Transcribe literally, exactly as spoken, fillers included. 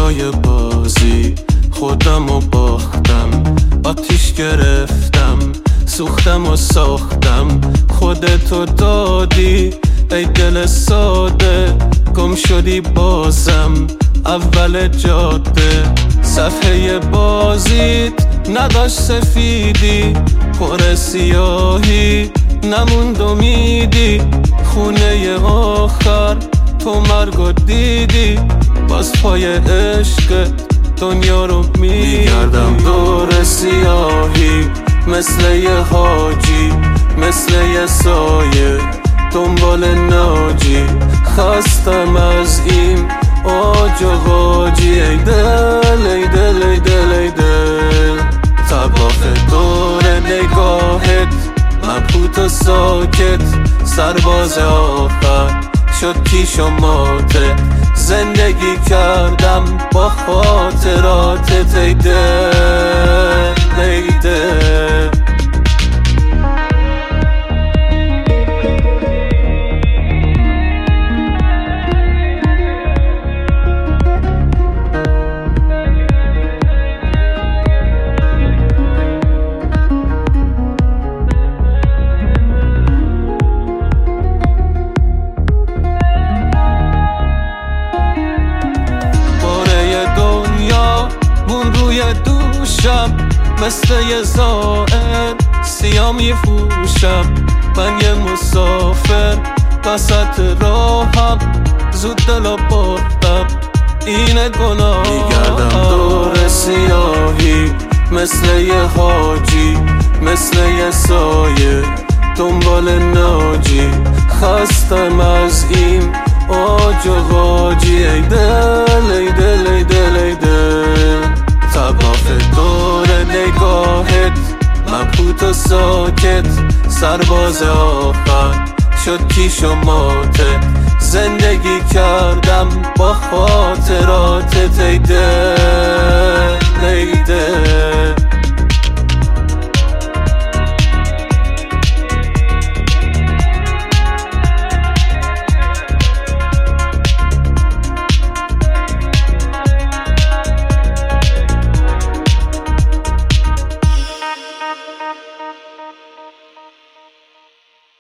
جای بازی خودم و باختم، آتیش گرفتم، سوختم و ساختم، خودتو دادی ای دل ساده، گم شدی بازم اول جاده، صفحه بازیت نداشت سفیدی، پر سیاهی نموند امیدی، خونه آخر تو مرگو دیدی، باز پای عشق دنیا رو میگردم دور سیاهی، مثل یه حاجی، مثل یه سایه دنبال ناجی، خستم از این آج و غاجی، ای دل ای دل ای دل ای دل، طواف دور نگاهت مبهوت و ساکت، سرباز آخر شد کیش و ماتت، زندگی کردم با خاطراتت، ای دل ای دل. دوشم مثل یه زائر سیاه میفوشم، من یه مسافر وسط راهم، زود دلو بردم اینه گناه، میگردم دور سیاهی مثل یه حاجی، مثل یه سایه دنبال ناجی، خستم از این آج و غاجی، ای دل ای دل ای دل ای دل، طواف دور نگاهت مبهوت و ساکت، سرباز آخر شد کیش و ماتت، زندگی کردم با خاطراتت، ای دل ای دل.